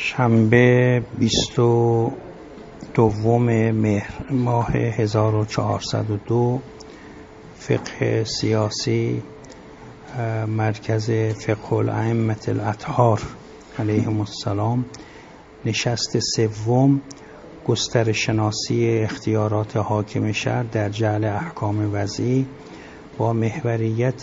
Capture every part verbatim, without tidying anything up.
شنبه بیست و دوم مهر ماه هزار و چهارصد و دو، فقه سیاسی، مرکز فقه الائمة الاطهار علیهم السلام، نشست سوم، گستر شناسی اختیارات حاکم شهر در جعل احکام وضعی با محوریت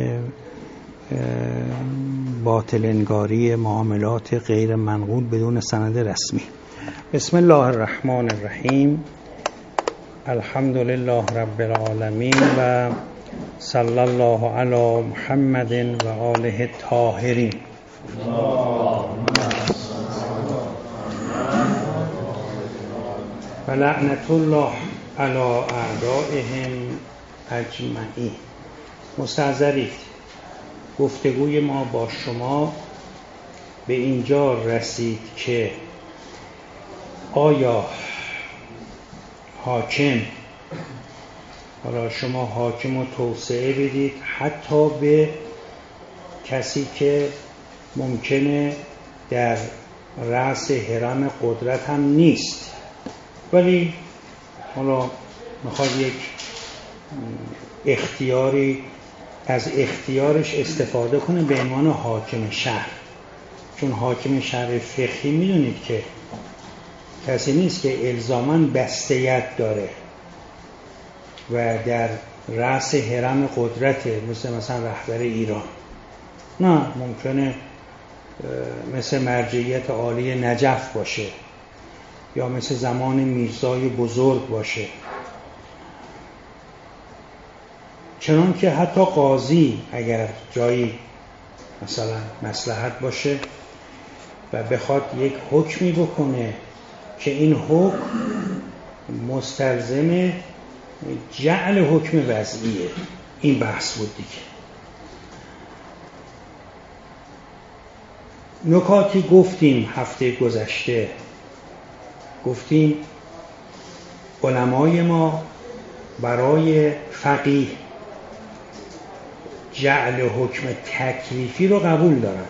باطل انگاری معاملات غیر منقول بدون سند رسمی. بسم الله الرحمن الرحیم. الحمد لله رب العالمین و صلی الله علی محمد و آله الطاهرین. و لعنت الله علی اعدائهم اجمعین. مستحضرید، گفتگوی ما با شما به اینجا رسید که آیا حاکم، حالا شما حاکم رو توسعه بدید حتی به کسی که ممکنه در رأس هرم قدرت هم نیست، ولی حالا میخواد یک اختیاری از اختیارش استفاده کنه به عنوان حاکم شهر. چون حاکم شهر فقهی میدونید که کسی نیست که الزاماً بستیت داره و در رأس هرم قدرته، مثل مثلا رهبر ایران. نه، ممکنه مثل مرجعیت عالی نجف باشه یا مثل زمان میرزای بزرگ باشه. چنان که حتی قاضی اگر جایی مثلا مصلحت باشه و بخواد یک حکمی بکنه که این حکم مستلزم جعل حکم وضعیه، این بحث بود دیگه. نکاتی گفتیم هفته گذشته، گفتیم علمای ما برای فقیه جعل حکم تکلیفی رو قبول دارن.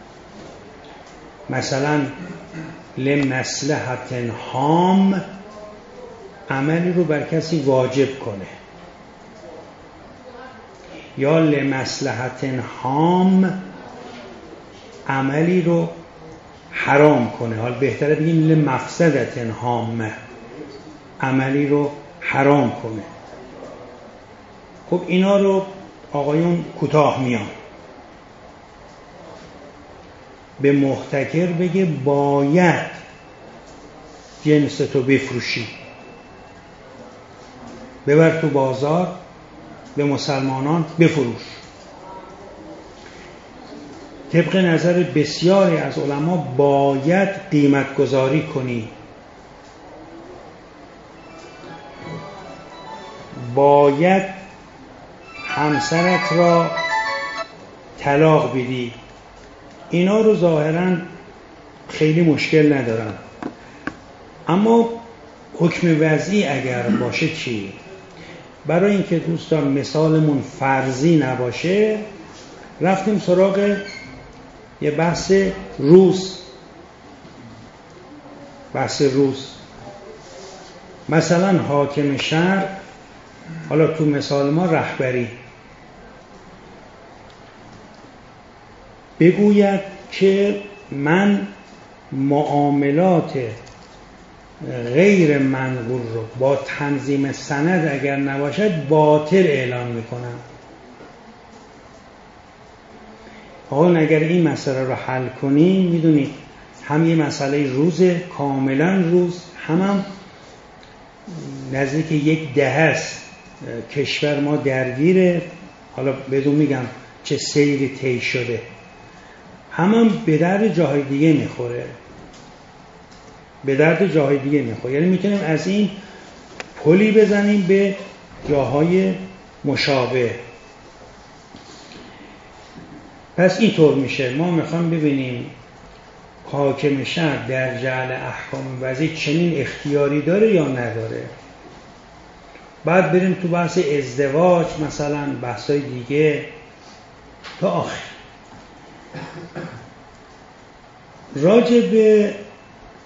مثلا لمصلحت هام عملی رو بر کسی واجب کنه، یا لمصلحت هام عملی رو حرام کنه. حال بهتره بگیم لمفسدت هام عملی رو حرام کنه. خب اینا رو آقایون کوتاه میان، به محتکر بگه باید جنس تو بفروشی، ببر تو بازار به مسلمانان بفروش. طبق نظر بسیاری از علما باید قیمت گذاری کنی، باید همسرت را طلاق بدی. اینا رو ظاهراً خیلی مشکل ندارن، اما حکم وضعی اگر باشه چی؟ برای اینکه دوستان مثالمون فرضی نباشه رفتیم سراغ یه بحث روز. بحث روز مثلا حاکم شهر، حالا تو مثال ما رهبری، بگوید که من معاملات غیر منقول رو با تنظیم سند اگر نباشد باطل اعلام میکنم. آقا اگر این مسئله رو حل کنیم، میدونید هم یه مسئله روزه، کاملا روز، هم هم نزدیک یک دهه است کشور ما درگیره، حالا بدون میگم چه سیری طی شده، هم هم به درد جاهای دیگه میخوره، به درد جاهای دیگه میخوره. یعنی میتونیم از این پلی بزنیم به جاهای مشابه. پس اینطور میشه، ما میخوام ببینیم حاکم شهر در جعل احکام وضعی چنین اختیاری داره یا نداره. بعد بریم تو بحث ازدواج، مثلا بحثای دیگه تا آخر. راجع به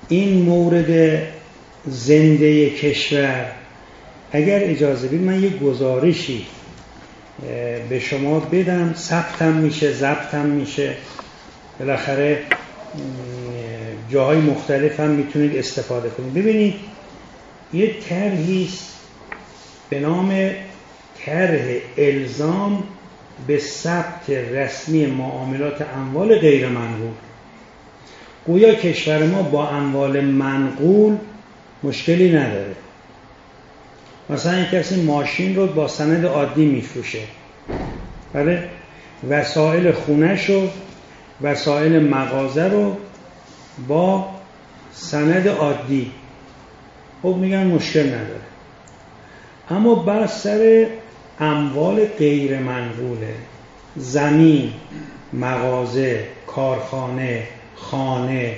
این مورد زنده کشور، اگر اجازه بدید من یه گزارشی به شما بدم، ثبتم میشه، ضبطم میشه، بالاخره جاهای مختلف هم میتونید استفاده کنید. ببینید یه طرحی است به نام طرح الزام به ثبت رسمی معاملات اموال غیر منقول. گویا کشور ما با اموال منقول مشکلی نداره. مثلا این کسی ماشین رو با سند عادی میفروشه، بله، وسایل خونش رو، وسایل مغازه رو با سند عادی، خب میگن مشکل نداره. اما بحث سر اموال غیر منقوله، زمین، مغازه، کارخانه، خانه.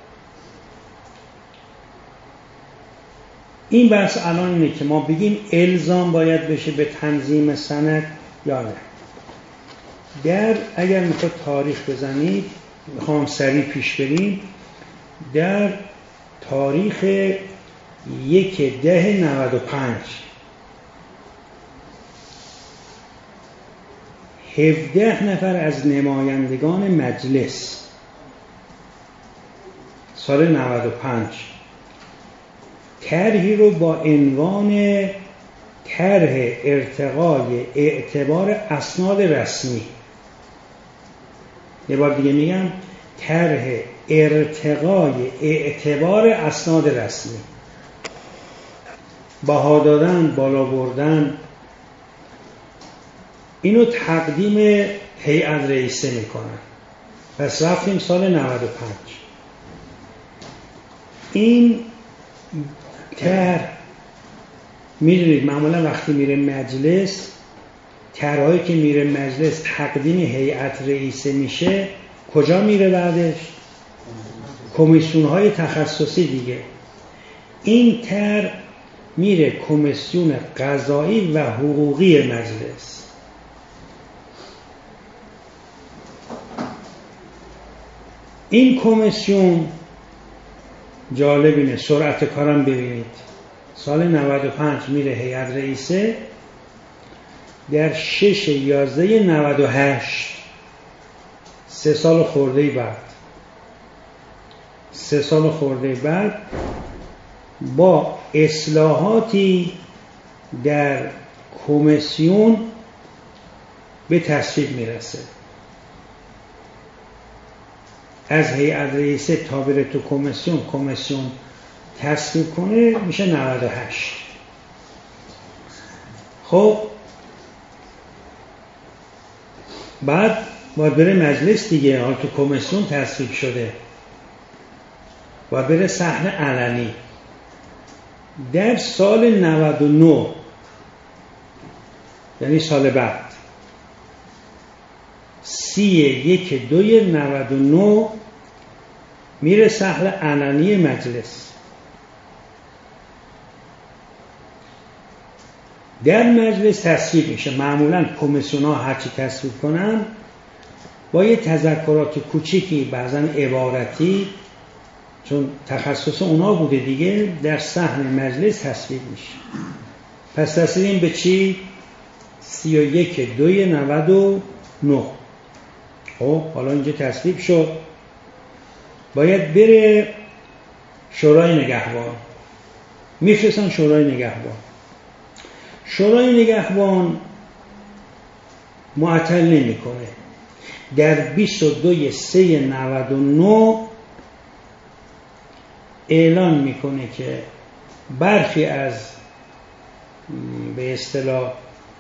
این بحث الان اینه که ما بگیم الزام باید بشه به تنظیم سند یا نه. در اگر میخواد تاریخ بزنید، میخوام سریع پیش بریم، در تاریخ یک ده نود و پنج هفده نفر از نمایندگان مجلس سال نود و پنج طرحی رو با عنوان طرح ارتقای اعتبار اسناد رسمی، یه بار دیگه میگم، طرح ارتقای اعتبار اسناد رسمی، بها دادن، بالا بردن، اینو تقدیم هیئت رئیسه میکنن. پس رفتیم سال نود و پنج. این طرح میدونید معمولا وقتی میره مجلس، طرحی که میره مجلس تقدیم هیئت رئیسه میشه، کجا میره بعدش؟ کمیسیون های تخصصی دیگه. این طرح میره کمیسیون قضایی و حقوقی مجلس. این کمیسیون جالب اینه، سرعت کارم ببینید، سال نود و پنج میره هیئت رئیسه، در شش یازده نود و هشت، سه سال خورده بعد سه سال خورده بعد با اصلاحاتی در کمیسیون به تصویب میرسه. از هیئت رئیسه تا بره تو کمیسیون، کمیسیون تصویب کنه، میشه نود و هشت. خب بعد باید بره مجلس دیگه، حال تو کمیسیون تصویب شده، باید بره صحن علنی. در سال نود و نه، یعنی سال بعد، سی یک دوی نود و نه میره صحن علنی مجلس. در مجلس تصویب میشه. معمولا کمیسیون ها هرچی تصویب کنن با یه تذکرات کوچیکی، بعضا عبارتی، چون تخصص اونا بوده دیگه، در صحن مجلس تصویب میشه. پس رسیدیم به چی؟ سی و یک دوی نود و نه. خب حالا اینجا تصویب شد، باید بره شورای نگهبان. میفرستن شورای نگهبان. شورای نگهبان معطل نمیکنه. در بیست و دو سه نود و نه اعلان میکنه که برخی از به اصطلاح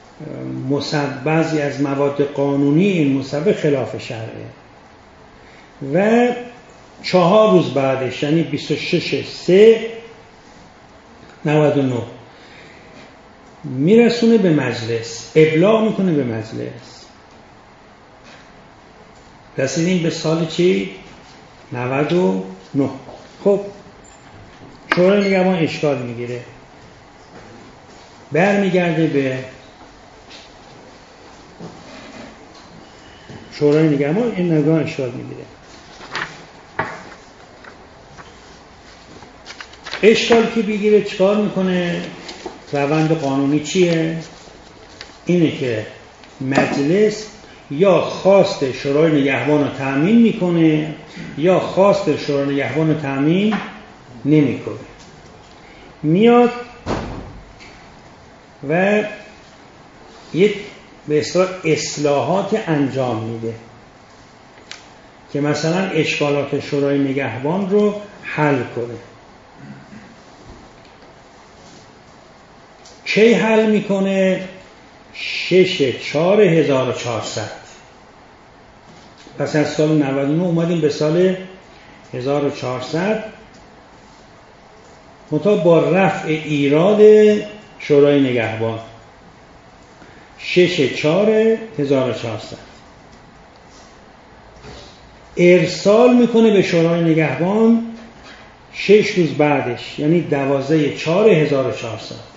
بعضی از مواد قانونی این مصوبه خلاف شرعه و چهار روز بعدش، یعنی بیست و شش سه نود و نه میرسونه به مجلس، ابلاغ میکنه به مجلس. رسیدیم به سال چی؟ نود و نه. خب شورای نگهبان اشکال میگیره، برمیگرده به شورای نگهبان، این نگاه اشکال میگیره. اشکال که بگیره چکار میکنه؟ روند قانونی چیه؟ اینه که مجلس یا خواست شورای نگهبان رو تأمین میکنه یا خواست شورای نگهبان رو تأمین نمیکنه. میاد و یک به اصطلاح اصلاحات انجام میده که مثلا اشکالات شورای نگهبان رو حل کنه. کی حل میکنه؟ شش چهار هزار و چهارصد. پس از سال نود و نه اومدیم به سال هزار و چهارصد، منتها با رفع ایراد شورای نگهبان. شش چهار هزار و چهارصد ارسال میکنه به شورای نگهبان شش روز بعدش، یعنی دوازده چهار هزار و چهارصد.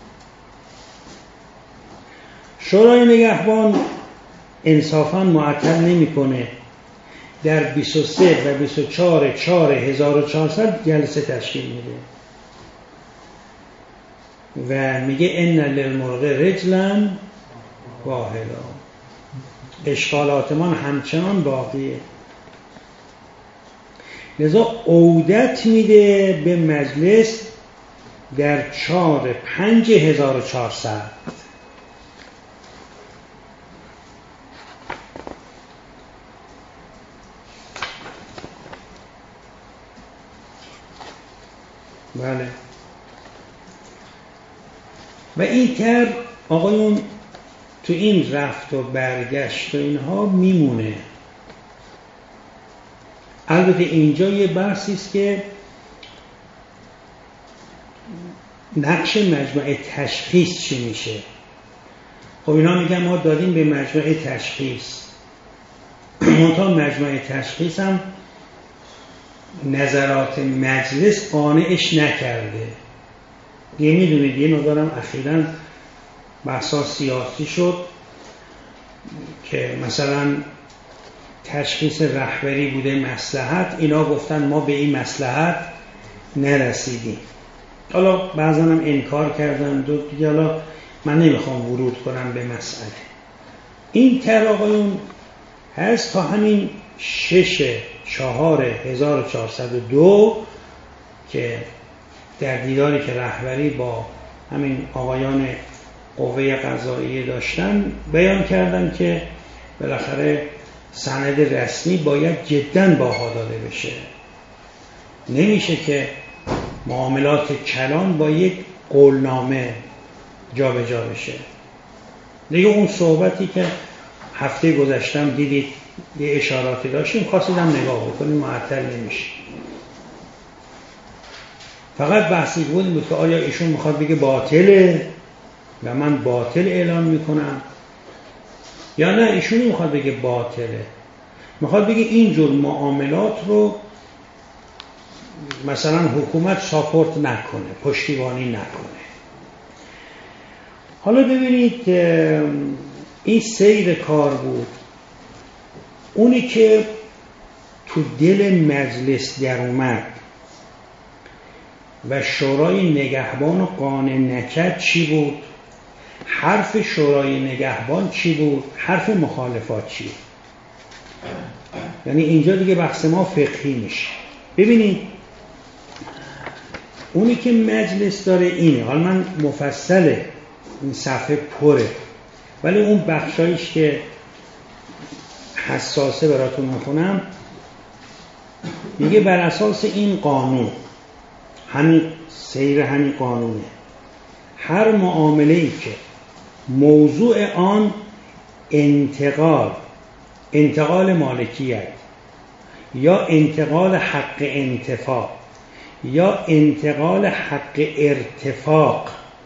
شورای نگهبان انصافاً معطل نمیکنه، در بیست و سه و بیست و چهار چهار هزار و چهارصد جلسه تشکیل میده و میگه ان للمرغ رجلا واحدا. اشکالات من همچنان باقیه، لذا عودت میده به مجلس در چهار پنج هزار و چهارصد. بله. و این تر آقایون تو این رفت و برگشت و اینها میمونه. البته اینجا یه بحثی است که نقش مجمع تشخیص چی میشه. خب اینا میگن ما دادیم به مجمع تشخیص، منتها مجمع تشخیص هم نظرات مجلس قانعش نکرده. یه میدونید یه مقدارم اخیراً بحثا سیاسی شد که مثلا تشخیص رهبری بوده مصلحت، اینا گفتن ما به این مصلحت نرسیدیم. حالا بعضا هم انکار کردن دو دیگه، حالا من نمیخوام ورود کنم به مسئله. این تر آقایون هست تا همین شش چهار هزار و چهارصد و دو که در دیداری که رهبری با همین آقایان قوه قضاییه داشتن بیان کردن که بالاخره سند رسمی باید جداً باها داده بشه. نمیشه که معاملات کلان با یک قولنامه جا به جا بشه. دیگه اون صحبتی که هفته گذشتم دیدید یه اشاراتی داشتیم، خواستیدم نگاه بکنیم، معطل نمیشه. فقط بحثی بود که آیا ایشون میخواد بگه باطله و من باطل اعلام میکنم، یا نه ایشون میخواد بگه باطله، میخواد بگه اینجور معاملات رو مثلا حکومت ساپورت نکنه، پشتیبانی نکنه. حالا ببینید این سیر کار بود. اونی که تو دل مجلس در اومد و شورای نگهبان رو قانع نکرد چی بود؟ حرف شورای نگهبان چی بود؟ حرف مخالفات چی بود؟ یعنی اینجا دیگه بحث ما فقهی میشه. ببینید اونی که مجلس داره اینه، حالا من مفصله این صفحه پره، ولی اون بخشایش که حساسه براتون میخونم. میگه بر اساس این قانون، همین سیر همین قانونه، هر معامله‌ای که موضوع آن انتقال انتقال مالکیت یا انتقال حق انتفاع یا انتقال حق ارتفاق،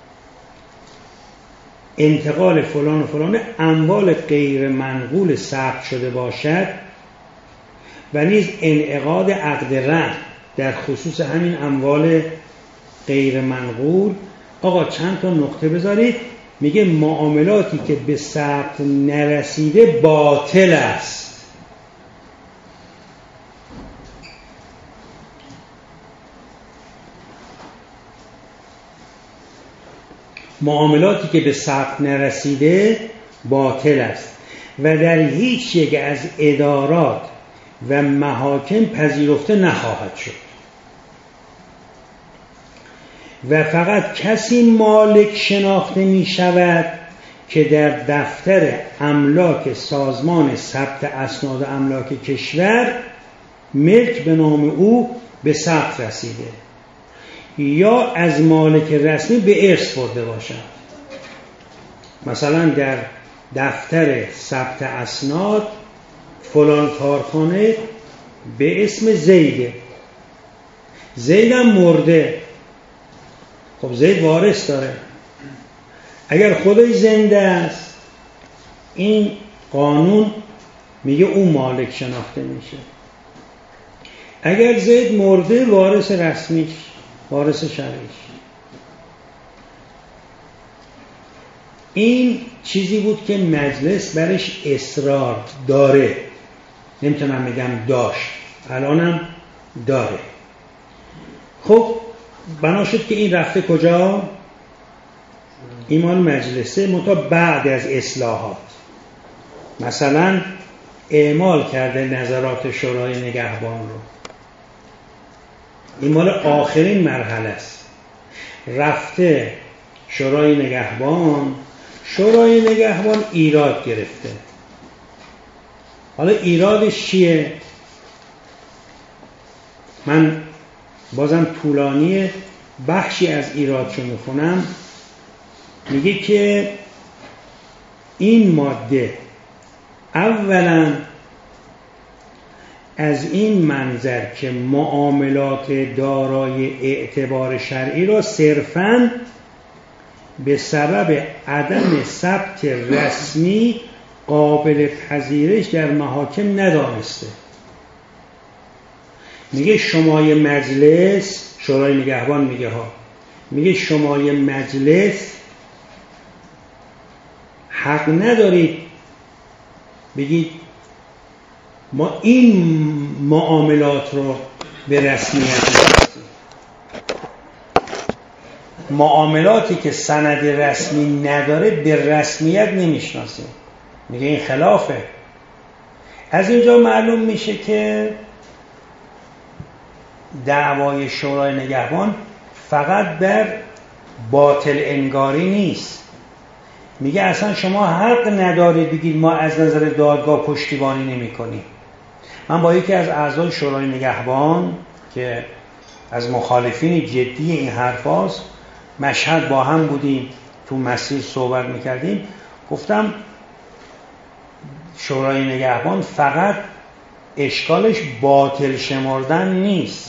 انتقال فلان و فلان اموال غیر منقول ثبت شده باشد و نیز انعقاد عقد رهن در خصوص همین اموال غیر منقول. آقا چند تا نقطه بذارید. میگه معاملاتی که به ثبت نرسیده باطل است. معاملاتی که به ثبت نرسیده باطل است و در هیچ یک از ادارات و محاکم پذیرفته نخواهد شد و فقط کسی مالک شناخته می شود که در دفتر املاک سازمان ثبت اسناد املاک کشور ملک به نام او به ثبت رسیده یا از مالک رسمی به ارث برده باشد. مثلا در دفتر ثبت اسناد فلان کارخانه به اسم زیده، زیدم مرده، خب زید وارث داره، اگر خدای زنده است این قانون میگه او مالک شناخته میشه. اگر زید مرده وارث رسمیش، وارث شرعیش. این چیزی بود که مجلس برش اصرار داره، نمیتونم بگم داشت، الانم داره. خب بنا شد که این رفته کجا؟ این مال مجلسه، منتها بعد از اصلاحات. مثلا اعمال کرده نظرات شورای نگهبان رو، این مال آخرین مرحله است. رفته شورای نگهبان، شورای نگهبان ایراد گرفته. حالا ایرادش چیه؟ من بازم طولانی بخشی از ایرادشو میخونم. میگه که این ماده اولا از این منظر که معاملات دارای اعتبار شرعی را صرفاً به سبب عدم ثبت رسمی قابل پذیرش در محاکم ندانسته. میگه شمای مجلس، شورای نگهبان میگه ها، میگه شمای مجلس حق ندارید بگید ما این معاملات رو به رسمیت نشناسیم. معاملاتی که سند رسمی نداره به رسمیت نمیشناسیم. میگه این خلافه. از اینجا معلوم میشه که دعوای شورای نگهبان فقط بر باطل انگاری نیست. میگه اصلا شما حق ندارید بگید ما از نظر دادگاه پشتیبانی نمی کنیم. من با یکی از اعضای شورای نگهبان که از مخالفین جدی این حرف هاست مشهد با هم بودیم، تو مسیر صحبت میکردیم، گفتم شورای نگهبان فقط اشکالش باطل شمردن نیست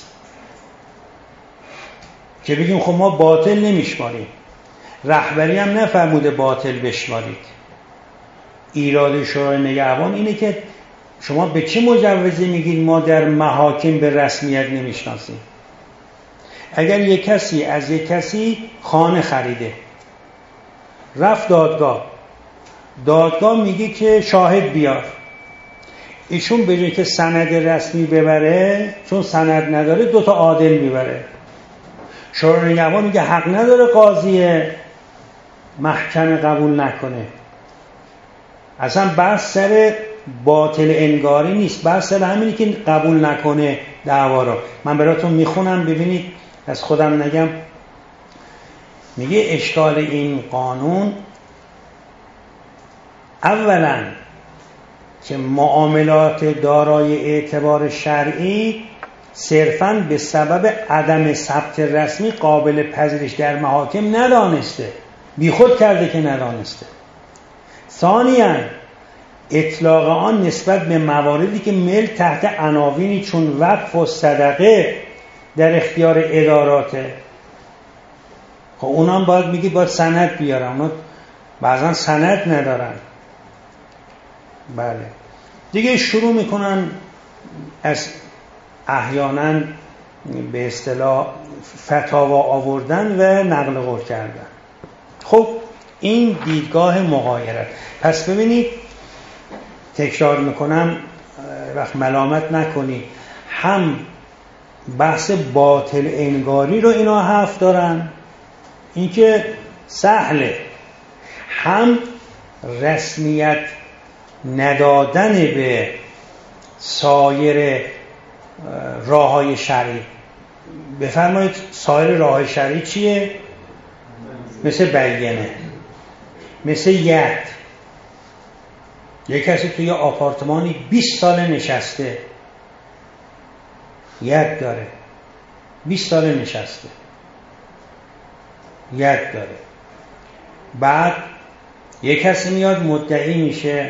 که بگیم خب ما باطل نمیشماریم، رهبری هم نفرموده باطل بشمارید. ایراد شورای نگهبان اینه که شما به چه مجوزی میگید ما در محاکم به رسمیت نمیشناسیم؟ اگر یک کسی از یک کسی خانه خریده، رفت دادگاه، دادگاه میگه که شاهد بیار، ایشون به جای که سند رسمی ببره، چون سند نداره دو تا عادل میبره. شورای نگهبان میگه حق نداره قاضی محکمه قبول نکنه. اصلا بحث سر باطل انگاری نیست، بحث سر همینی که قبول نکنه دعوا رو. من براتون میخونم ببینید، از خودم نگم. میگه اشکال این قانون اولا که معاملات دارای اعتبار شرعی صرفاً به سبب عدم ثبت رسمی قابل پذیرش در محاکم ندانسته، بیخود کرده که ندانسته. ثانیاً اطلاق آن نسبت به مواردی که ملک تحت عناوینی چون وقف و صدقه در اختیار اداراته. خب اونام باید میگی باید سند بیارن، اونا بعضا سند ندارن. بله دیگه شروع میکنن از احیانا به اصطلاح فتاوا آوردن و نقل قول کردن. خب این دیدگاه مغایرت. پس ببینید، تکرار میکنم وقت ملامت نکنید، هم بحث باطل انگاری رو اینا حرف دارن، اینکه سهله، هم رسمیت ندادن به سایر راه‌های شرعی. بفرمایید سایر راه‌های شرعی چیه؟ مثل بیینه، مثل ید. یک کسی توی آپارتمانی بیست ساله نشسته، ید داره، بیست ساله نشسته، ید داره. بعد یک کسی میاد مدعی میشه،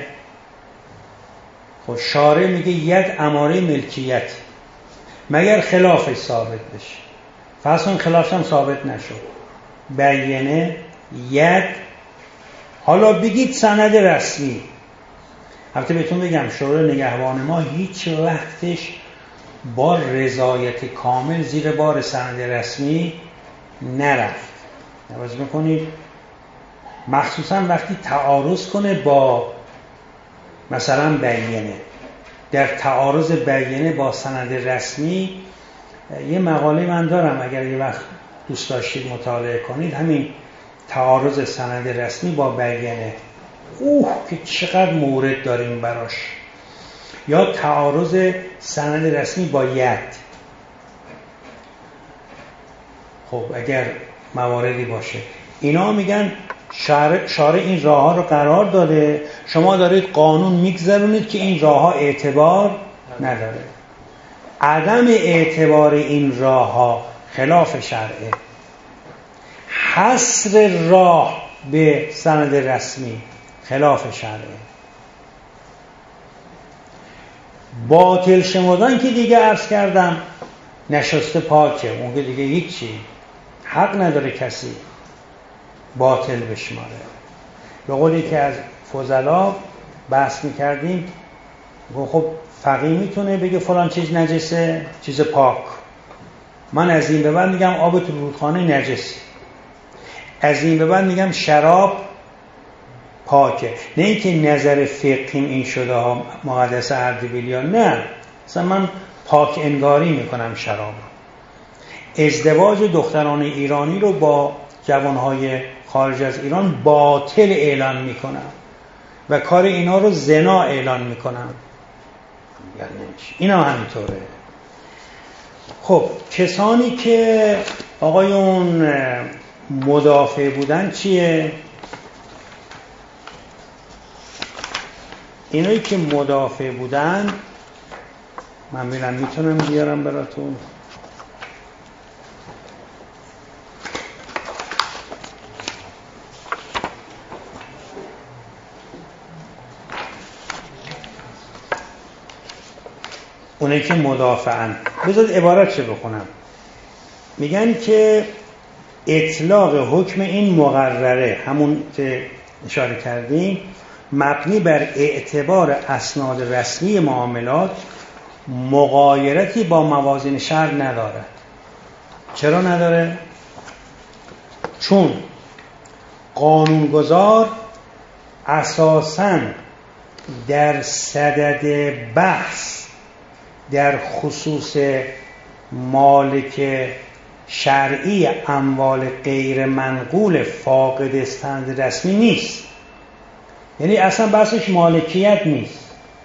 خب شارع میگه ید اماره ملکیت، مگر خلافش ثابت بشه. فرض کن خلافش هم ثابت نشد، بیینه، ید. حالا بگید سند رسمی. البته بهتون بگم شورای نگهبان ما هیچ وقتش با رضایت کامل زیر بار سند رسمی نرفت. توجه میکنید؟ مخصوصا وقتی تعارض کنه با مثلا بیینه. در تعارض بیینه با سند رسمی یه مقاله من دارم، اگر یه وقت دوست داشتید مطالعه کنید، همین تعارض سند رسمی با بیینه. اوه که چقدر مورد داریم براش. یا تعارض سند رسمی با ید. خب اگر مواردی باشه، اینا میگن شارع, شارع این راه ها رو قرار داده، شما دارید قانون میگذرونید که این راه ها اعتبار نداره. عدم اعتبار این راه ها خلاف شرعه. حصر راه به سند رسمی خلاف شرعه. باطل شمردن که دیگه عرض کردم نشسته پاکه، اون که دیگه هیچی، حق نداره کسی باطل بشماره. به قولی که از فضلا بحث میکردیم، خب فقیه میتونه بگه فلان چیز نجسه، چیز پاک. من از این به بعد میگم آب تو رودخانه نجس، از این به بعد میگم شراب پاکه. نه اینکه نظر فقهیم این شده ها مقدس اردبیلیان، نه، مثلا من پاک انگاری میکنم شراب. ازدواج دختران ایرانی رو با جوانهای خارج از ایران باطل اعلان میکنم و کار اینا رو زنا اعلان میکنم. یعنی نمیشه. اینا همینطوره. خب کسانی که آقایون مدافع بودن چیه؟ اینایی که مدافع بودن من ببینم میتونم بیارم براتون. اونایی که مدافعن، بذارید عبارت چه بخونم. میگن که اطلاق حکم این مقرره، همون که اشاره کردیم، مبنی بر اعتبار اسناد رسمی معاملات مغایرتی با موازین شرع ندارد. چرا نداره؟ چون قانونگذار اساساً در صدد بحث در خصوص مالک شرعی اموال غیر منقول فاقد سند رسمی نیست. یعنی اصلا بحثش مالکیت نیست،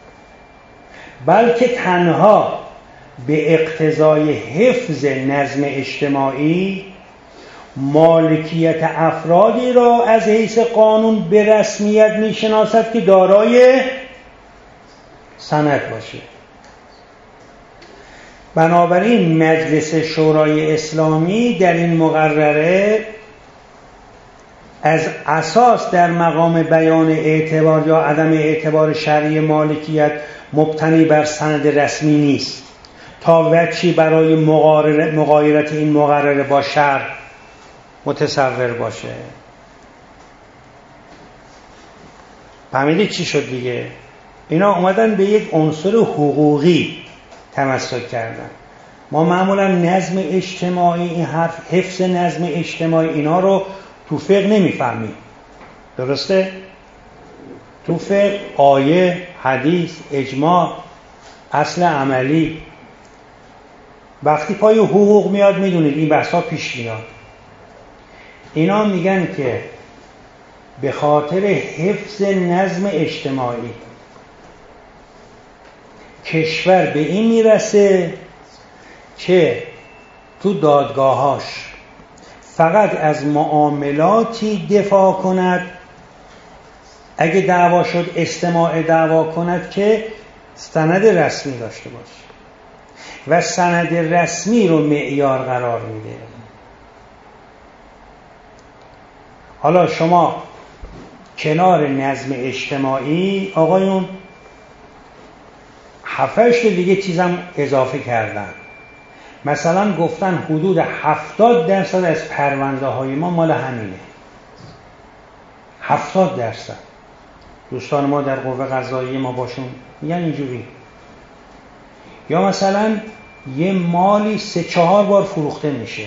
بلکه تنها به اقتضای حفظ نظم اجتماعی مالکیت افرادی را از حیث قانون به رسمیت میشناسد که دارای سند باشه. بنابراین مجلس شورای اسلامی در این مقرره از اساس در مقام بیان اعتبار یا عدم اعتبار شرعی مالکیت مبتنی بر سند رسمی نیست تا وجهی برای مغایرت این مقرره با شرع متصور باشه. فهمیدید چی شد دیگه؟ اینا اومدن به یک عنصر حقوقی تمسک کردن. ما معمولا نظم اجتماعی، این حرف حفظ نظم اجتماعی، اینا رو تو فقه نمیفهمیم. درسته؟ تو فقه آیه، حدیث، اجماع، اصل عملی. وقتی پای حقوق میاد میدونید این بحثا پیش میاد. اینا میگن که به خاطر حفظ نظم اجتماعی کشور به این میرسه که تو دادگاهاش فقط از معاملاتی دفاع کند، اگه دعوا شد استماع دعوا کند که سند رسمی داشته باشه و سند رسمی رو معیار قرار میده. حالا شما کنار نظم اجتماعی آقایون هفتش دیگه چیزم اضافه کردن. مثلا گفتن حدود هفتاد درصد از پرونده های ما مال همینه. هفتاد درصد. دوستان ما در قوه قضاییه ما باشون میگن اینجوری. یا مثلا یه مالی سه چهار بار فروخته میشه،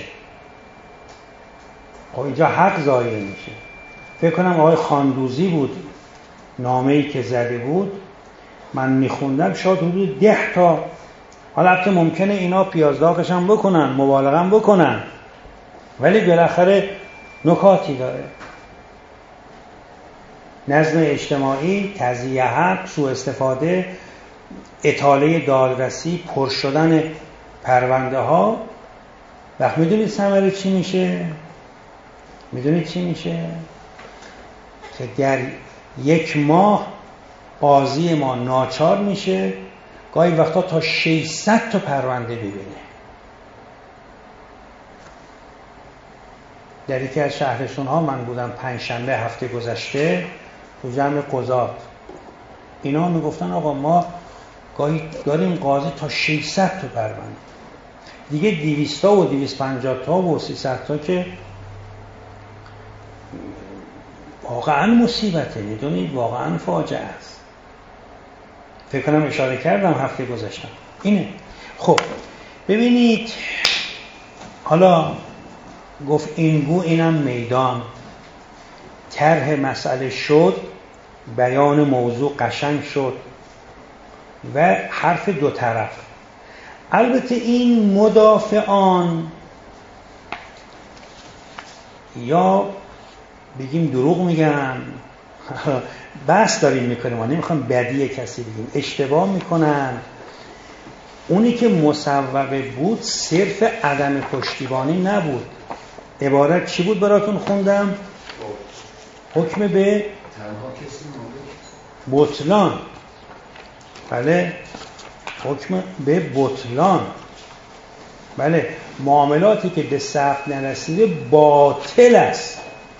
خب اینجا حق ضایع میشه. فکر کنم آقای خاندوزی بود نامه‌ای که زده بود، من میخوندم شاید حدود ده تا، حالا البته ممکنه اینا پیازداغش هم بکنن، مبالغه هم بکنن، ولی بالاخره نکاتی داره. نظم اجتماعی، تضییع حق، سوء استفاده، اطاله دادرسی، پر شدن پرونده ها. وقت میدونید ثمره چی میشه؟ میدونید چی میشه؟ که در یک ماه قاضی ما ناچار میشه گاهی وقتا تا ششصد تا پرونده ببینه. در یکی از شهرستان ها من بودم پنجشنبه هفته گذشته تو جمع قضات، اینا میگفتن آقا ما گاهی داریم قاضی تا ششصد تا پرونده، دیگه دویست تا و دویست و پنجاه تا و سیصد تا که واقعا مصیبته، میدونید واقعا فاجعه است. فکر کنم اشاره کردم هفته گذشتم اینه. خب ببینید، حالا گفت این گو اینم میدان، طرح مسئله شد، بیان موضوع قشنگ شد و حرف دو طرف. البته این مدافعان یا بگیم دروغ میگن، بحث داریم میکنیم، ما نمیخوام بدی کسی بگیم، اشتباه میکنن. اونی که مصوبه بود صرف عدم پشتیبانی نبود. عبارت چی بود براتون خوندم؟ حکم به بطلان. بله، حکم به بطلان. بله، معاملاتی که به ثبت نرسیده باطل است.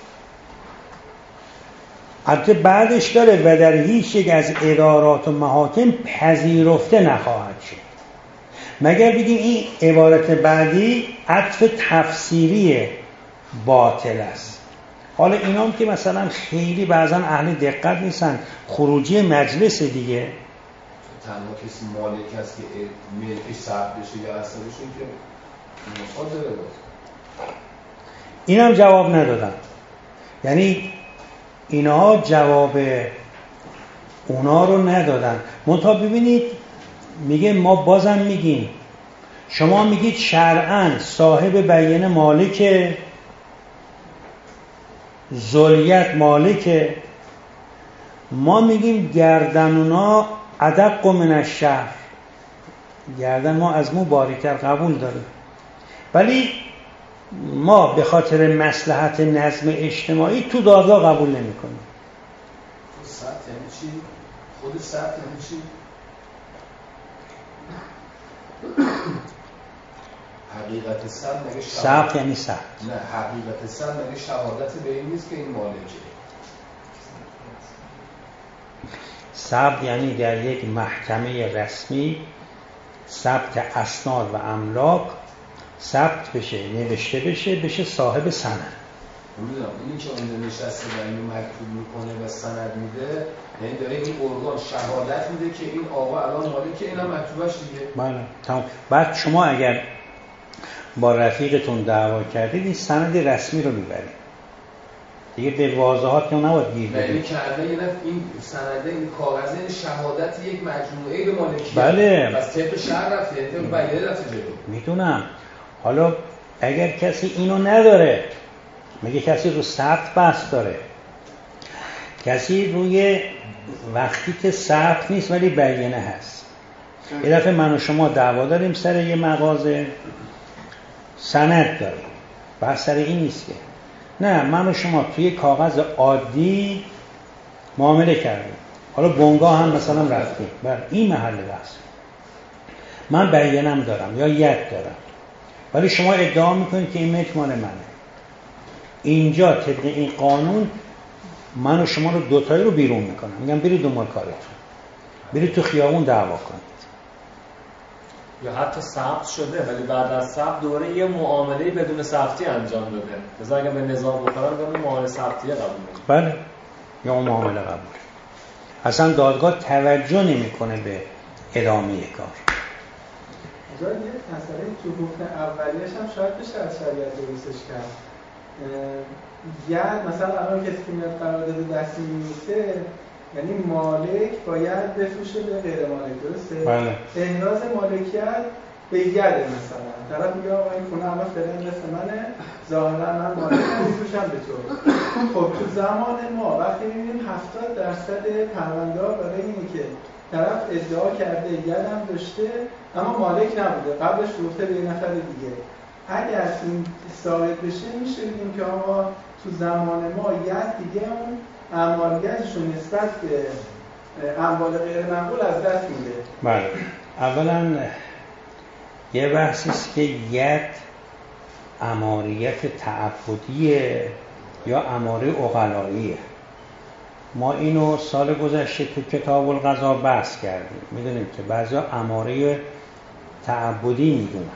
البته بعدش داره و در هیچ یک از ادارات و محاکم پذیرفته نخواهد شد، مگر بگیم این عبارت بعدی عطف تفسیری باطل است. حالا اینام که مثلا خیلی بعضا اهل دقت نیستن، خروجی مجلس دیگه، تنها کسی مالک هست که ملکش ثبت بشه یا اصلا بشه که مصادره باشه. اینم جواب ندادن. یعنی اینها جواب اونا رو ندادن. منتها ببینید میگه ما بازم میگیم، شما میگید شرعاً صاحب بیانه مالکه، ذریت مالکه، ما میگیم گردنونا ادق من الشهر، گردن ما از مو باریک‌تر قبول داریم، ولی ما به خاطر مصلحت نظم اجتماعی تو دادگاه قبول نمی‌کنیم. ثبت یعنی چی؟ خود ثبت یعنی چی؟ حقیقت ثبت مگه ثبت یعنی ثبت؟ نه، حقیقت ثبت مگه شهادت به این نیست که این مالکه. ثبت یعنی در یک محکمه رسمی ثبت اسناد و املاک ثبت بشه، نوشته بشه، بشه صاحب سند. میدونم اینی که اونجا نشسته و اینو مکتوب میکنه و سند میده، یعنی داره این ارگان شهادت میده که این آقا الان مالکه، اینا مکتوبش دیگه. بله تمام. بعد شما اگر با رفیقتون دعوا کردید این سند رسمی رو میبرید دیگه، به واضحات که نباید گیر بدید. یعنی کرده یعنی این سنده، این کاغذه شهادت یک مجموعه به مالکیت. بله. پس طبق شهر رفته، طبق بیانیه رفته جلو. میدونم. حالا اگر کسی اینو نداره، میگه کسی رو ثبت بحث داره، کسی روی وقتی که ثبت نیست ولی بیانه هست. یه دفعه من و شما دعوا داریم سر یه مغازه، سند داریم، بحث سر این نیست که نه من و شما توی کاغذ عادی معامله کردیم، حالا بنگاه هم مثلا رفتیم، بر این محل بحث من بیانم دارم یا ید دارم، ولی شما ادعا میکنید که این ملک مال منه. اینجا طبق این قانون من و شما رو دوتایی رو بیرون میکنم، میگم برید دنبال کارتون، برید تو خیابون دعوا کنید. یا حتی ثبت شده ولی بعد از ثبت دوره یه معامله بدون ثبتی انجام داده، مثلا اگه به نظام بخوره میگم معامله ثبتی قبول میکنه. بله، یا اون معامله قبول. اصلا دادگاه توجه نمیکنه به ادامه کار. جای یه مسئله تو حکم اولیش هم شاید بشه از شریعت درستش کرد. یاد مثلا الان کسی که میاد قرارداد دستی می‌نویسه، یعنی مالک باید بفروشه به غیر مالک، درسته؟ بله. احراز مالکیت به یده، مثلا طرف میگه آقا این خونه الان فعلا مثل منه، ظاهرا من مالک میفروشم به تو. خب تو زمان ما وقتی می‌بینیم هفتاد درصد پرونده‌ها برای اینه که طرف ادعا کرده یدم داشته اما مالک نبوده، قبلش فروخته به یه نفر دیگه. اگر این ثابت بشه میشه بگیم که آقا تو زمان ما ید دیگه اون اعمالگرش رو نسبت به اموال غیر منقول از دست میده. بله. اولا یه بحثی است که ید اماریت تعبدیه یا اماره عقلاییه. ما اینو سال گذشته تو کتاب القضا بحث کردیم، میدونیم که بعضیا اماره تعبدی میدونن.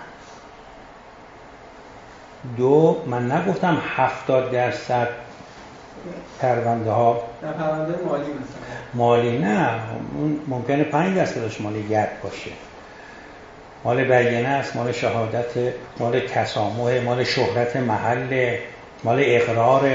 دو، من نگفتم هفتاد درصد پرونده ها در پرونده مالی مثلا مالی نه، اون ممکنه پنج درصدش مال ید باشه، مال بیانه است، مال شهادت، مال تسامح، مال شهرت محل، مال اقرار.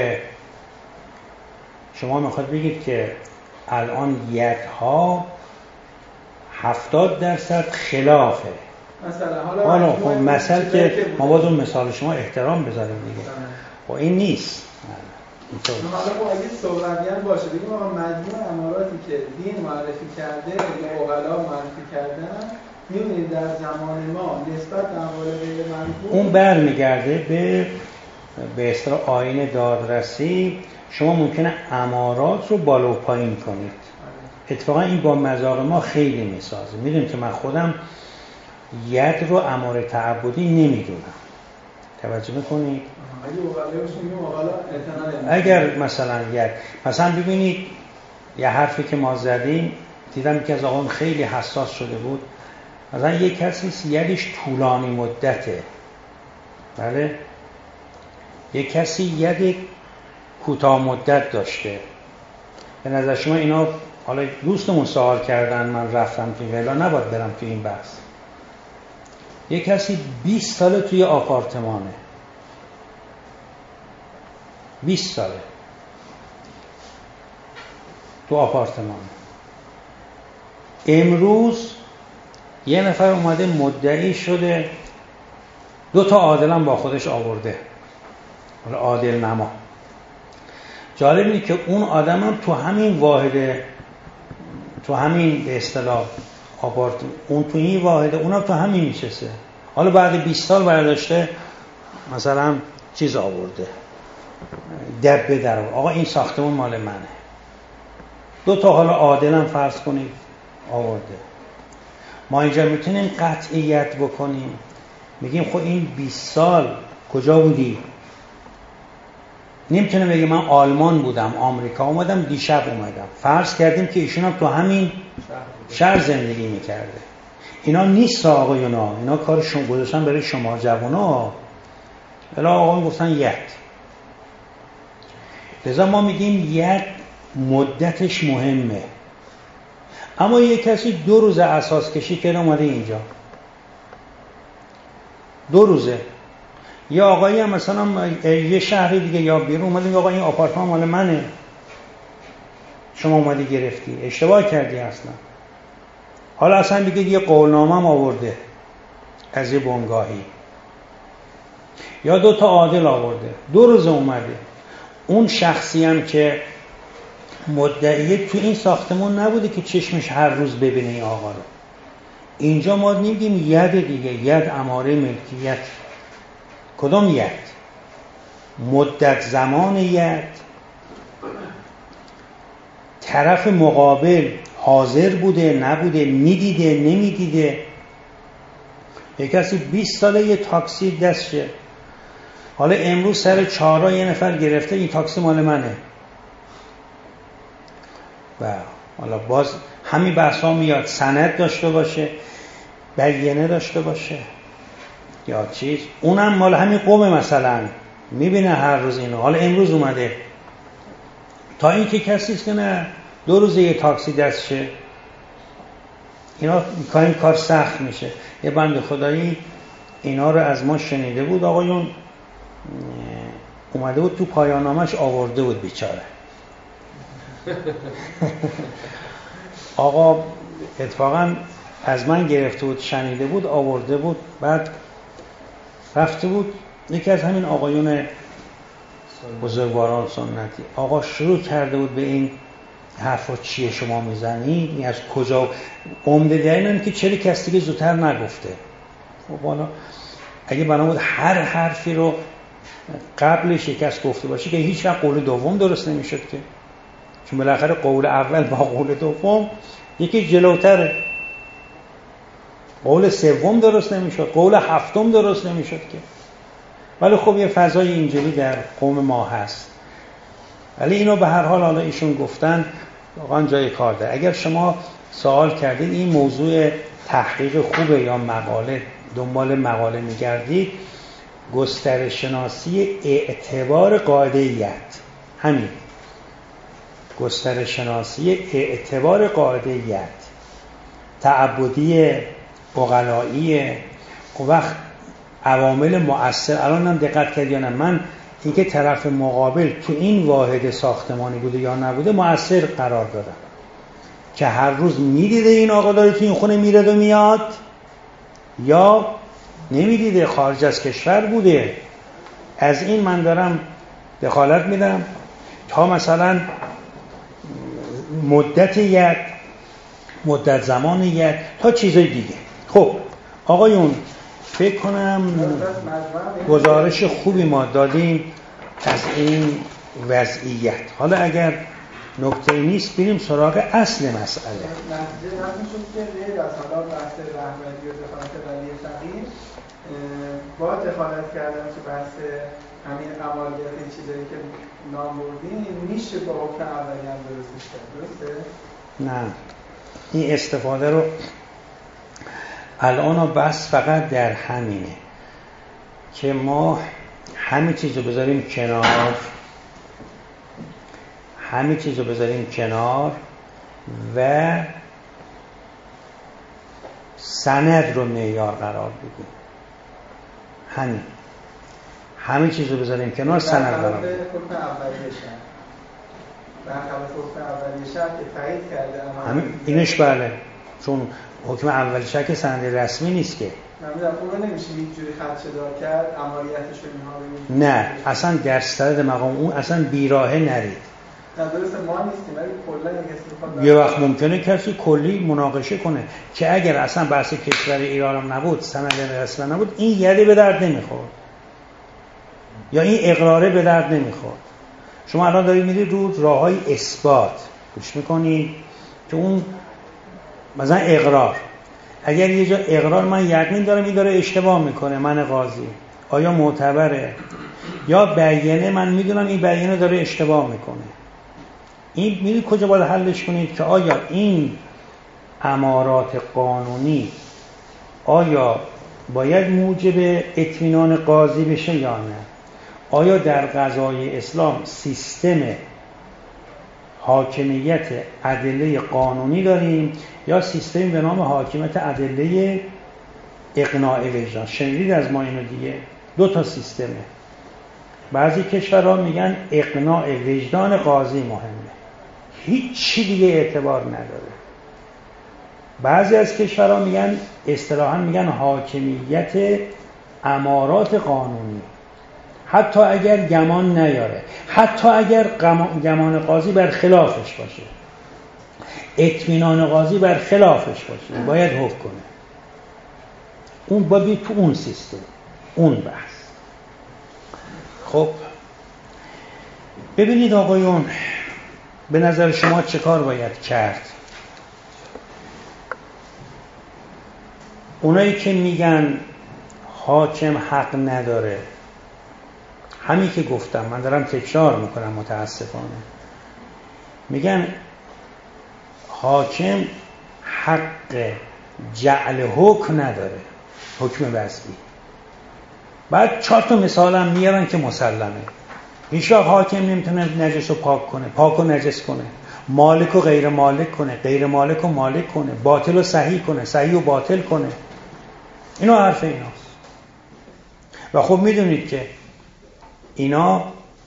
شما میخواد بگید که الان یدها هفتاد درصد خلافه مثلا. حالا حالا خب مثل که ما باید اون مثال شما احترام بذاریم دیگه، خب این نیست. حالا خب اگه صورتیان باشه بگیم آقا مجموع اماراتی که دین معرفی کرده یا عقلا معرفی کردن، می‌بینید در زمان ما نسبت به اموال غیر منقول اون برمیگرده به به اصطلاح آیین دادرسی. شما ممکنه امارات رو بالا و پایین کنید. اتفاقا این با مذاق ما خیلی میسازه. میدونید که من خودم ید رو اماره تعبدی نمیدونم. توجه میکنید؟ اگر مثلا ید مثلا ببینید یه حرفی که ما زدیم، دیدم که از آقایون خیلی حساس شده بود، مثلا یک کسی یدش طولانی مدته، بله، یک کسی ید کوتاه مدت داشته. به نظر شما اینا، حالا دوستمون سوال کردن من رفتم توی ویلا، نباید برم توی این بحث. یک کسی بیست ساله توی آپارتمانه، بیست ساله تو آپارتمان، امروز یه نفر اومده مدعی شده، دو تا عادلم با خودش آورده، حالا عادل نما. جالب اینه که اون آدم هم تو همین واحده، تو همین به اصطلاح آپارتمان، اون تو این واحده، اونم تو همین میشسته. حالا بعد بیست سال برداشته مثلا چیز آورده، دبه در آورده، آقا این ساختمون مال منه. دو تا حالا عادلم فرض کنید آورده. ما اینجا میتونیم قطعیت بکنیم، میگیم خب این بیست سال کجا بودی؟ نمیتونه بگه من آلمان بودم، آمریکا اومدم، دیشب اومدم. فرض کردیم که ایشون هم تو همین شهر زندگی میکرده. اینا نیست آقایونا، اینا کارشون گذاشتن برای شما جوانا. الا آقایون گفتن ید. لذا ما میگیم ید مدتش مهمه. اما یک کسی دو روز اساس کشی کرده اومده اینجا، دو روزه. یا آقایی هم مثلا یه شهری دیگه یا بیرون اومده میگه آقا این آپارتمان مال منه، شما اومدی گرفتی، اشتباه کردی اصلا. حالا اصلا دیگه یه قولنامه هم آورده از یه بنگاهی، یا دو تا عادل آورده، دو روز اومده. اون شخصی هم که مدعیه تو این ساختمون نبوده که چشمش هر روز ببینه این آقا رو. اینجا ما میگیم ید دیگه، ید اماره ملکیت. کدام ید؟ مدت زمان ید، طرف مقابل حاضر بوده نبوده، میدیده نمیدیده. یک کسی بیست ساله یه تاکسی دستشه، حالا امروز سر چهارراه یه نفر گرفته این تاکسی مال منه و حالا باز همین بحثا میاد، سند داشته باشه، بیانیه داشته باشه یا چیز، اونم مال همین قوم مثلا میبینه هر روز اینو، حالا امروز اومده. تا اینکه کسی است که نه دو روزه یه تاکسی دستشه، اینا این کار سخت میشه. یه بنده خدایی اینا رو از ما شنیده بود، آقایون اومده بود تو پایان نامش آورده بود بیچاره. آقا اتفاقا از من گرفته بود، شنیده بود، آورده بود، بعد رفته بود یکی از همین آقایون بزرگواران سنتی، آقا شروع کرده بود به این حرفا چیه شما میزنید، این از کجا، عمده دلیل اینه که چرا کسی که زودتر نگفته. خب حالا اگه بنا بود هر حرفی رو قبلش یک کس گفته باشه که هیچ وقت قول دوم درست نمیشد که، چون بالاخره قول اول با قول دوم یکی جلوتره، قول سوم درست نمیشد، قول هفتم درست نمیشد که. ولی خب یه فضای اینجوری در قوم ما هست. ولی اینو به هر حال حالا ایشون گفتن واقعا جای کار داره. اگر شما سوال کردید این موضوع تحقیق خوبه یا مقاله، دنبال مقاله میگردید، گسترش شناسی اعتبار قاعده ید، همین گسترش شناسی اعتبار قاعده ید، تعبدی، عقلایی، اون وقت عوامل مؤثر. الان هم دقت کردید یا نه، من اینکه طرف مقابل تو این واحد ساختمانی بوده یا نبوده مؤثر قرار دادم، که هر روز میدیده این آقا داره تو این خونه میره و میاد یا نمیدیده، خارج از کشور بوده. از این من دارم دخالت میدم تا مثلا مدت ید، مدت زمان ید، تا چیزای دیگه. خب آقایون فکر کنم گزارش خوبی ما دادیم از این وضعیت. حالا اگر نکته نیست بریم سراغ اصل مسئله. نتیجه همین شد که غیر از حالا بحث رهبری و دخالت ولی فقیه با دخالت کردن تو بحث همین عمالیات این چیزایی که نام بردین میشه با حکم اولی هم درستش کرد، درسته؟ نه، این استفاده رو الان بس فقط در همینه که ما همه چیز رو بذاریم کنار، همه چیز رو بذاریم کنار و سند رو معیار قرار بدیم. همین همه چیز رو بذاریم کنار، سند قرار بدیم. حکم اولیه شرط برخلاف حکم اولیه شرط که تایید کرده همین اینش بله، چون حکم اولیه شرط که سند رسمی نیست که. نمیدونم اون رو نمیشه یک جوری خدشه دار کرد عمالیتش رو اینها رو. نه اصلا در سرد مقام اون اصلا بیراهه نرید. نه درسته ما نیستیم ولی کلا یک استفاده یه وقت ممکنه کسی کلی مناقشه کنه که اگر اصلا بحث کشور ایران هم نبود، سند رسمی نبود، این یدی به درد نمیخورد یا این اقراره به درد نمیخورد. شما الان دارید میرید رو راههای اثبات گوش میکنید که اون مثلا اقرار، اگر یه جا اقرار من یقین دارم این داره اشتباه میکنه، من قاضی آیا معتبره، یا بیانیه من میدونم این بیانیه داره اشتباه میکنه، این میدونید کجا باید حلش کنید که آیا این امارات قانونی آیا باید موجب اطمینان قاضی بشه یا نه؟ آیا در قضای اسلام سیستم حاکمیت ادله قانونی داریم یا سیستمی به نام حاکمیت ادله اقناع وجدان؟ شنیدید از ما اینو دیگه، دو تا سیستمه. بعضی کشورها میگن اقناع وجدان قاضی مهمه، هیچ چی دیگه اعتبار نداره. بعضی از کشورها میگن اصطلاحاً میگن حاکمیت امارات قانونی، حتی اگر گمان نیاره، حتی اگر گمان قاضی بر خلافش باشه، اطمینان قاضی بر خلافش باشه، باید حکم کنه. اون باید تو اون سیستم، اون بحث. خب ببینید آقایون، به نظر شما چه کار باید کرد؟ اونایی که میگن حاکم حق نداره، همین که گفتم، من دارم تکرار میکنم متاسفانه، میگن حاکم حق جعل حکم نداره، حکم وضعی. بعد چهار تا مثال هم میارن که مسلمه. هیچ وقت حاکم نمیتونه نجس رو پاک کنه، پاک و نجس کنه، مالک و غیر مالک کنه، غیر مالک و مالک کنه، باطل و صحیح کنه، صحیح و باطل کنه. اینا حرف ایناست. و خب میدونید که اینا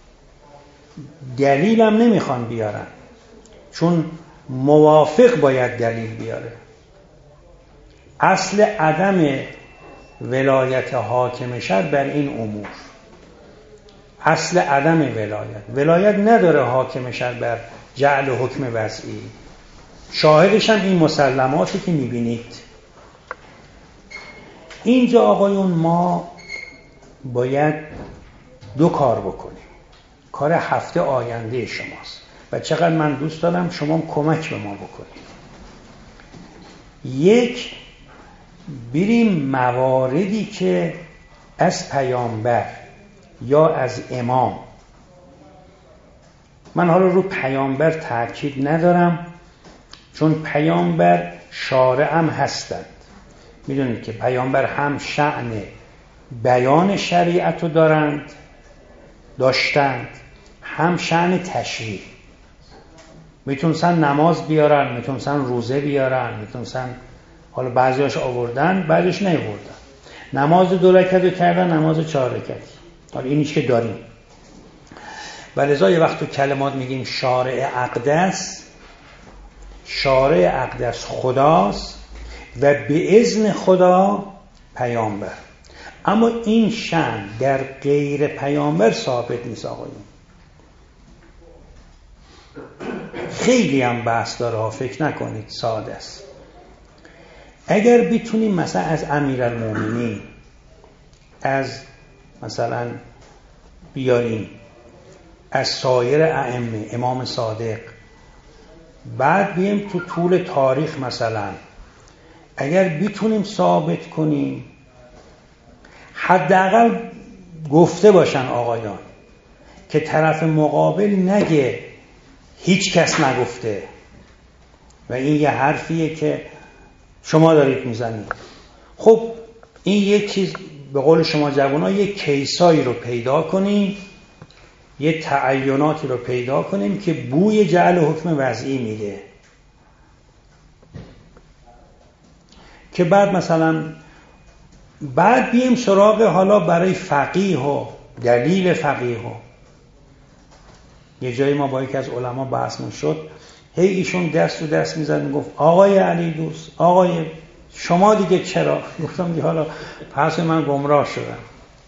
دلیل هم نمیخوان بیارن، چون موافق باید دلیل بیاره. اصل عدم ولایت حاکم شرع بر این امور، اصل عدم ولایت ولایت نداره حاکم شرع بر جعل حکم وضعی. شاهدش هم این مسلماتی که میبینید. اینجا آقایون ما باید دو کار بکنیم. کار هفته آینده شماست و چقدر من دوست دارم شما کمک به ما بکنید. یک، بریم مواردی که از پیامبر یا از امام، من حالا رو پیامبر تاکید ندارم چون پیامبر شارع هم هستند. میدونید که پیامبر هم شأن بیان شریعت رو دارند، داشتند، هم شأن تشریع. میتونستن نماز بیارن، میتونستن روزه بیارن، میتونستن، حالا بعضیاش آوردن، بعضیش نیاوردن. نماز دو رکعت رو کردن، نماز چهار رکعتی. حالا اینیش که داریم. ولذا یه وقت تو کلمات میگیم شارع اقدس، شارع اقدس خداست و به اذن خدا پیامبر. اما این شأن در غیر پیامبر ثابت نیست آقایون. خیلی هم بحث داره، فکر نکنید ساده است. اگر بتونیم مثلا از امیرالمومنین، از مثلا بیاریم از سایر ائمه، امام صادق، بعد بیم تو طول تاریخ مثلا اگر بتونیم ثابت کنیم، حداقل گفته باشن آقایان که طرف مقابل نگه هیچ کس نگفته و این یه حرفیه که شما دارید میزنید. خب این یک چیز، به قول شما جوان‌ها، یک کیسایی رو پیدا کنیم، یه تعیناتی رو پیدا کنیم که بوی جعل حکم وضعی میده، که بعد مثلا بعد بیم سراغ حالا برای فقیه و دلیل فقیه و یه جایی ما با یکی از علما بحثمون شد، هی ایشون دست و دست میزد میگفت آقای علی دوست، آقای شما دیگه چرا؟ گفتم دیگه حالا پس من گمراه شدم.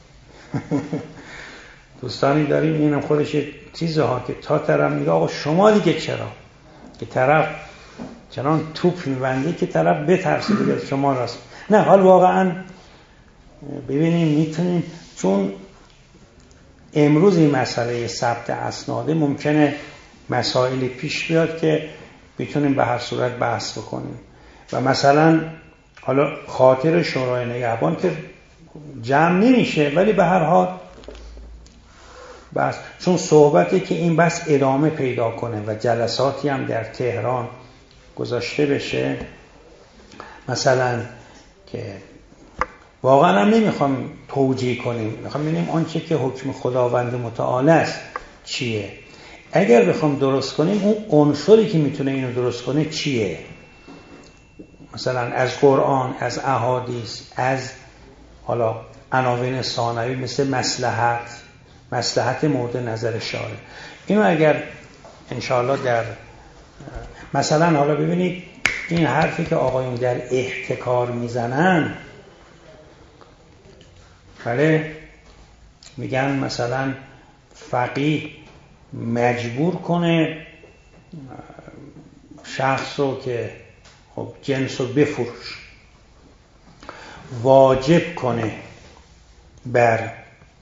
دوستانی داریم اینم خودش چیزه ها که تا طرف میگه آقا شما دیگه چرا، که طرف چنان توپ میبنده که طرف بترسه بگه شما راست. نه حال واقعا ببینیم میتونیم، چون امروز این مسئله ثبت اسناد ممکنه مسائلی پیش بیاد که میتونیم به هر صورت بحث بکنیم. و مثلا حالا خاطر شورای نگهبان که جمع نمیشه، ولی به هر حال بس، چون صحبتی که این بس ادامه پیدا کنه و جلساتی هم در تهران گذاشته بشه، مثلا که واقعا هم نمیخوام توجیه کنیم، میخوام ببینیم آنچه که حکم خداوند متعال است چیه. اگر بخوام درست کنیم اون عنصری که میتونه اینو درست کنه چیه، مثلا از قرآن، از احادیث، از حالا عناوین ثانوی مثل مصلحت، مصلحت مورد نظر شارع. اینو اگر انشاءالله در مثلا حالا ببینید این حرفی که آقایون در احتکار میزنن، بله میگن مثلا فقیه مجبور کنه شخص رو که خب جنس رو بفروش، واجب کنه بر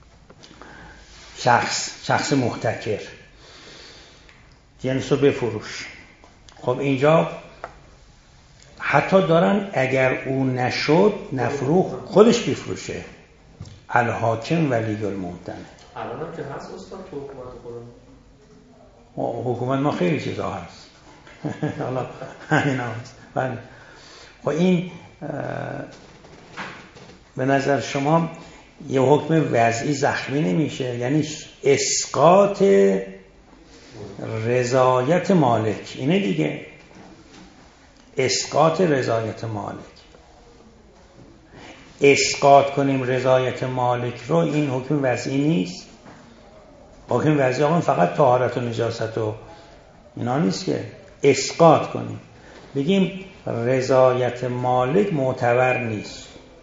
شخص شخص محتکر جنس رو بفروش. خب اینجا حتی دارن اگر او نشد نفروخ خودش بفروشه. الحاکم ولی الممتنع. الان هم که هست استاد تو حکومت خودمون حکومت ما خیلی چیزا هست حالا همین هست. بله خب این به نظر شما یه حکم وضعی زخمی نمیشه؟ یعنی اسقاط رضایت مالک، اینه دیگه، اسقاط رضایت مالک. اسقاط کنیم رضایت مالک رو، این حکم وضعی نیست. حکم وضعی آقا فقط طهارت و نجاست و اینا نیست که. اسقاط کنیم بگیم رضایت مالک معتبر نیست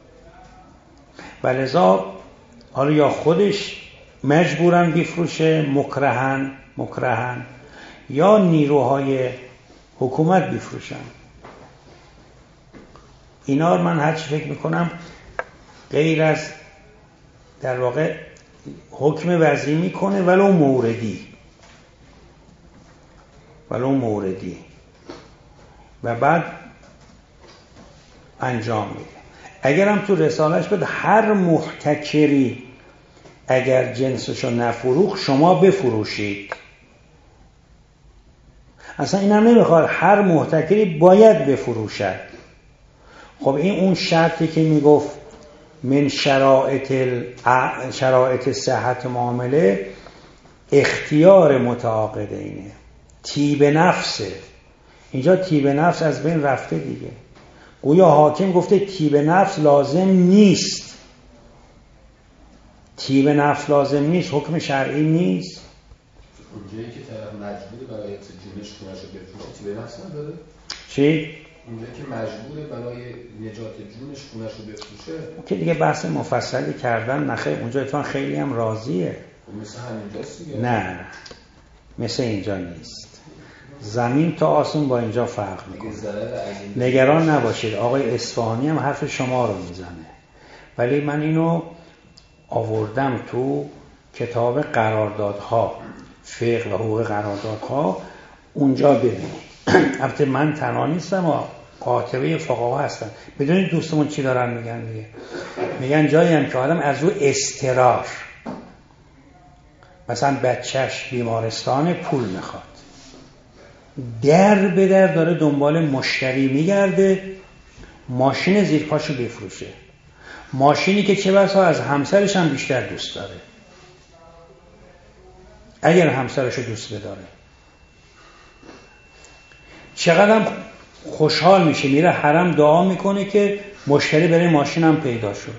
و لذا حالا یا خودش مجبورن بفروشه مکرهن مکرهن یا نیروهای حکومت بفروشن. اینا رو من هرچی فکر میکنم غیر از در واقع حکم وضعی میکنه ولو موردی ولو موردی و بعد انجام میده. اگر هم تو رسالش بده هر محتکری اگر جنسشو نفروخ شما بفروشید. اصلا اینم نمیخواد هر محتکری باید بفروشد. خب این اون شرطی که میگفت من شرایط الع... شرایط صحت معامله اختیار متعاقده اینه، طیب نفسه. اینجا طیب نفس از بین رفته دیگه. گویا حاکم گفته طیب نفس لازم نیست. طیب نفس لازم نیست حکم شرعی نیست. اونجایی که طرف مجبوره برای جونش خونش رو بفروشه طیب نفس نداره؟ چی؟ اونجایی که مجبوره برای نجات جونش خونش رو بفروشه که دیگه بحث مفصلی کردن. نخیر اونجا اتفاقا خیلی هم راضیه. مثل همینجاست دیگه. نه مثل اینجا نیست. زمین تا آسمون با اینجا فرق میکنه. نگران نباشید آقای اصفهانی هم حرف شما رو میزنه، ولی من اینو آوردم تو کتاب قراردادها، فقه و حقوق قراردادها، اونجا ببینید. البته من تنها نیستم و قاطبه فقها هستن. بدونید دوستمون چی دارن میگن دیگه؟ میگن جایی هم که آدم از رو اضطرار، مثلا بچهش بیمارستان پول میخواد، در به در داره دنبال مشتری میگرده، ماشین زیر پاشو بفروشه، ماشینی که چه بسا از همسرش هم بیشتر دوست داره اگر همسرشو دوست بداره. چقدر خوشحال میشه، میره حرم دعا میکنه که مشتری برای ماشینم پیدا شد.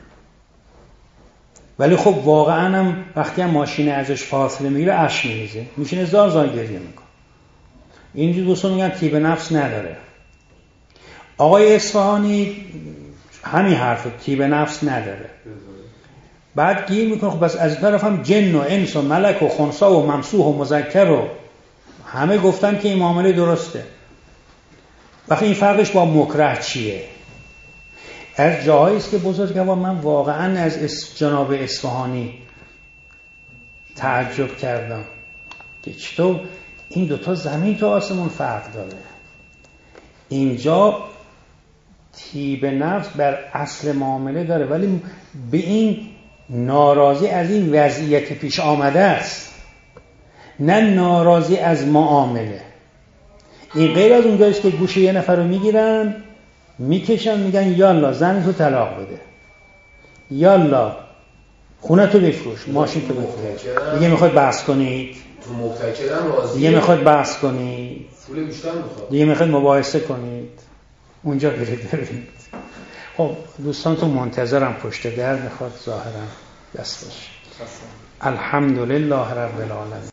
ولی خب واقعا هم وقتی هم ماشین ازش فاصله میگیره اشک میریزه، میشینه زار زار گریه میکنه. اینجور دوستان میگن طیب نفس نداره. آقای اصفهانی همین حرف، طیب نفس نداره. بعد گیر میکنه خب بس از این طرف هم جن و انس و ملک و خنثی و ممسوح و مذکر و همه گفتن که این معامله درسته. وقتی این فرقش با مکره چیه؟ از جاهایی است که بزرگوار من واقعا از جناب اصفهانی تعجب کردم که چطور این دوتا زمین تو آسمون فرق داره. اینجا طیب نفس بر اصل معامله داره ولی به این ناراضی از این وضعیت پیش آمده است، نه ناراضی از معامله. این غیر از اونجاییست که گوشه یه نفر رو میگیرن میکشن میگن یالا زن تو طلاق بده، یالا خونه تو بفروش، ماشین تو بفروش. دیگه میخواد بحث کنید، تو مبتکرم راضیه، دیگه میخواد بحث کنید، پول بیشتر میخواد، دیگه میخواد مباحثه کنید، اونجا برید ببینید. خب دوستان تو منتظرم پشت در میخواد ظاهرا دست باشه. الحمدلله رب العالمین.